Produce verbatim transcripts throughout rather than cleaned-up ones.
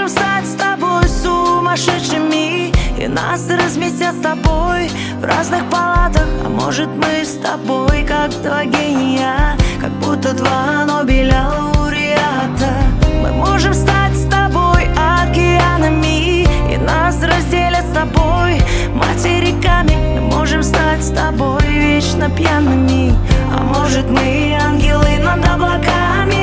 стать с тобой сумасшедшими, и нас разместят с тобой в разных палатах. А может, мы с тобой как два гения, как будто два Нобеля лауреата. Мы можем стать с тобой океанами, и нас разделят с тобой материками. Мы можем стать с тобой вечно пьяными, а может, мы ангелы над облаками.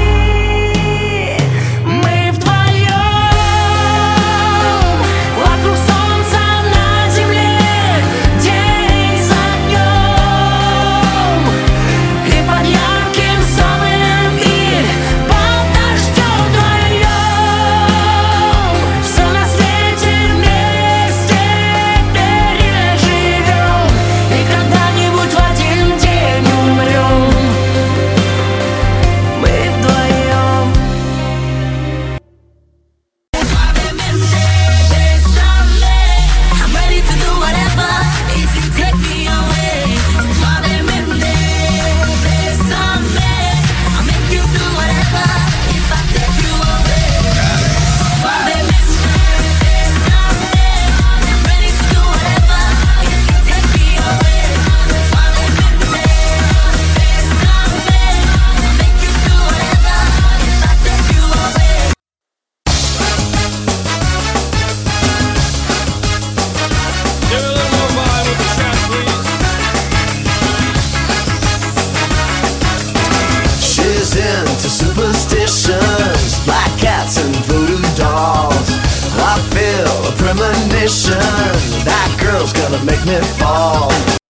Into superstitions, black cats and voodoo dolls. I feel a premonition, that girl's gonna make me fall.